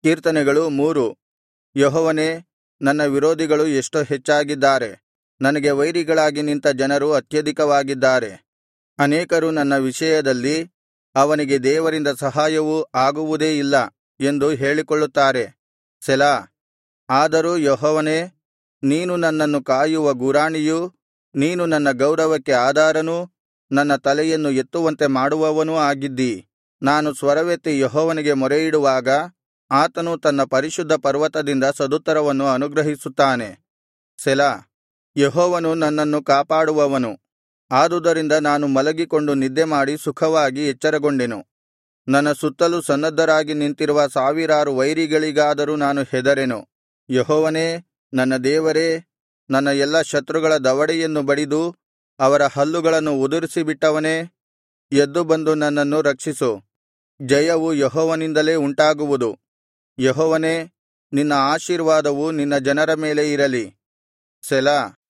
ಕೀರ್ತನೆಗಳು 3. ಯೆಹೋವನೇ, ನನ್ನ ವಿರೋಧಿಗಳು ಎಷ್ಟೋ ಹೆಚ್ಚಾಗಿದ್ದಾರೆ, ನನಗೆ ವೈರಿಗಳಾಗಿ ನಿಂತ ಜನರು ಅತ್ಯಧಿಕವಾಗಿದ್ದಾರೆ. ಅನೇಕರು ನನ್ನ ವಿಷಯದಲ್ಲಿ, ಅವನಿಗೆ ದೇವರಿಂದ ಸಹಾಯವೂ ಆಗುವುದೇ ಇಲ್ಲ ಎಂದು ಹೇಳಿಕೊಳ್ಳುತ್ತಾರೆ. ಸೆಲಾ. ಆದರೂ ಯೆಹೋವನೇ, ನೀನು ನನ್ನನ್ನು ಕಾಯುವ ಗುರಾಣಿಯೂ, ನೀನು ನನ್ನ ಗೌರವಕ್ಕೆ ಆಧಾರನೂ, ನನ್ನ ತಲೆಯನ್ನು ಎತ್ತುವಂತೆ ಮಾಡುವವನೂ ಆಗಿದ್ದೀ. ನಾನು ಸ್ವರವೆತ್ತಿ ಯೆಹೋವನಿಗೆ ಮೊರೆಯಿಡುವಾಗ ಆತನು ತನ್ನ ಪರಿಶುದ್ಧ ಪರ್ವತದಿಂದ ಸದುತ್ತರವನ್ನು ಅನುಗ್ರಹಿಸುತ್ತಾನೆ. ಸೆಲಾ. ಯೆಹೋವನು ನನ್ನನ್ನು ಕಾಪಾಡುವವನು, ಆದುದರಿಂದ ನಾನು ಮಲಗಿಕೊಂಡು ನಿದ್ದೆಮಾಡಿ ಸುಖವಾಗಿ ಎಚ್ಚರಗೊಂಡೆನು. ನನ್ನ ಸುತ್ತಲು ಸನ್ನದ್ಧರಾಗಿ ನಿಂತಿರುವ ಸಾವಿರಾರು ವೈರಿಗಳಿಗಾದರೂ ನಾನು ಹೆದರೆನು. ಯೆಹೋವನೇ, ನನ್ನ ದೇವರೇ, ನನ್ನ ಎಲ್ಲಾ ಶತ್ರುಗಳ ದವಡೆಯನ್ನು ಬಡಿದು ಅವರ ಹಲ್ಲುಗಳನ್ನು ಉದುರಿಸಿಬಿಟ್ಟವನೇ, ಎದ್ದು ಬಂದು ನನ್ನನ್ನು ರಕ್ಷಿಸು. ಜಯವು ಯೆಹೋವನಿಂದಲೇ ಉಂಟಾಗುವುದು. ಯೆಹೋವನೇ, ನಿನ್ನ ಆಶೀರ್ವಾದವು ನಿನ್ನ ಜನರ ಮೇಲೆ ಇರಲಿ. ಸೆಲಾ.